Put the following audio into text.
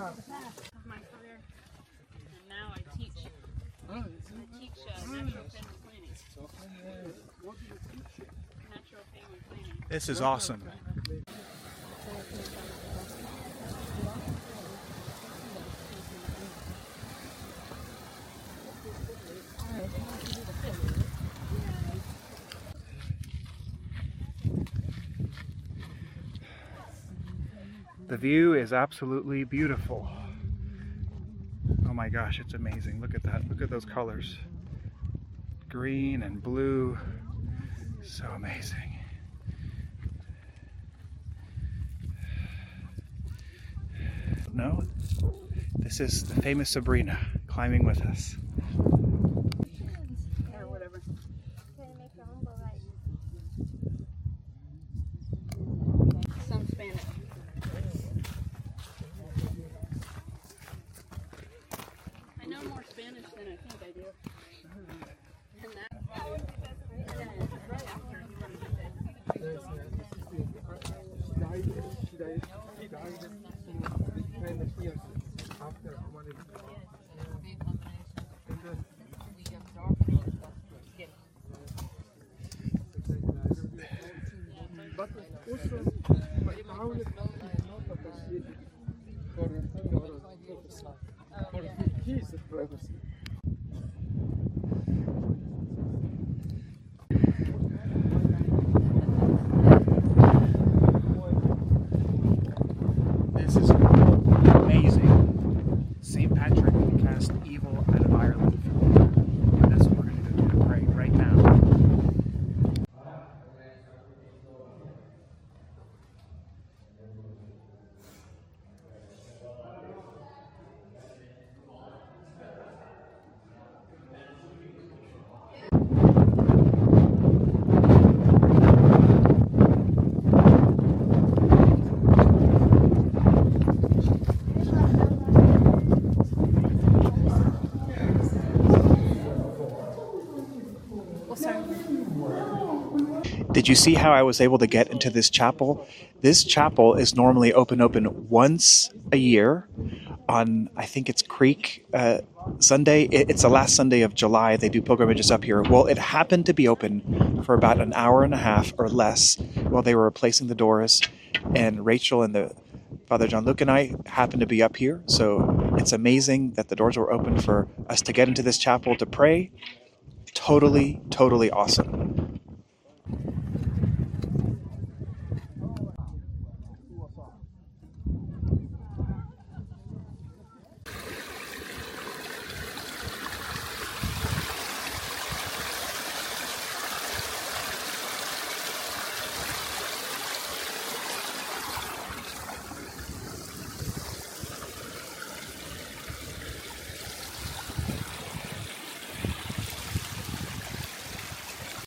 my career, and now I teach. I teach natural family planning. Natural family planning. This is awesome. The view is absolutely beautiful. Oh my gosh, it's amazing. Look at that. Look at those colors. Green and blue. So amazing. No, this is the famous Sabrina climbing with us. Or whatever. Some Spanish. I know more Spanish than I think I do. And that. Right after he won But also, for his privacy. This is amazing. St. Patrick cast evil out of Ireland. And that's what we're going to go do to pray right now. Did you see how I was able to get into this chapel? This chapel is normally open once a year on, I think it's Creek Sunday. It's the last Sunday of July. They do pilgrimages up here. Well, it happened to be open for about an hour and a half or less while they were replacing the doors. And Rachel and Father John Luke and I happened to be up here. So it's amazing that the doors were open for us to get into this chapel to pray. Totally, totally awesome.